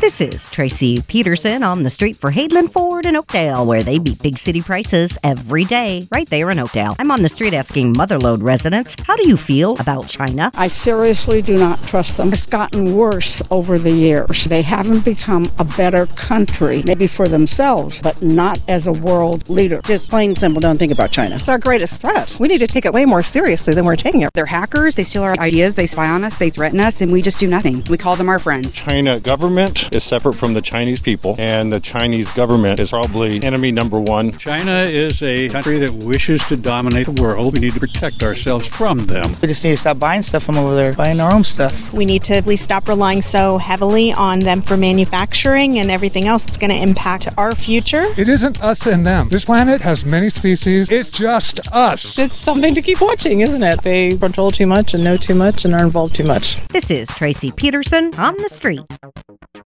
This is Tracy Peterson on the street for Hadeland Ford in Oakdale, where they beat big city prices every day, right there in Oakdale. I'm on the street asking Motherlode residents, how do you feel about China? I seriously do not trust them. It's gotten worse over the years. They haven't become a better country, maybe for themselves, but not as a world leader. Just plain and simple, don't think about China. It's our greatest threat. We need to take it way more seriously than we're taking it. They're hackers, they steal our ideas, they spy on us, they threaten us, and we just do nothing. We call them our friends. China government is separate from the Chinese people, and the Chinese government is probably enemy number one. China is a country that wishes to dominate the world. We need to protect ourselves from them. We just need to stop buying stuff from over there, buying our own stuff. We need to at least stop relying so heavily on them for manufacturing and everything else. It's going to impact our future. It isn't us and them. This planet has many species. It's just us. It's something to keep watching, isn't it? They control too much and know too much and are involved too much. This is Tracy Peterson on the street.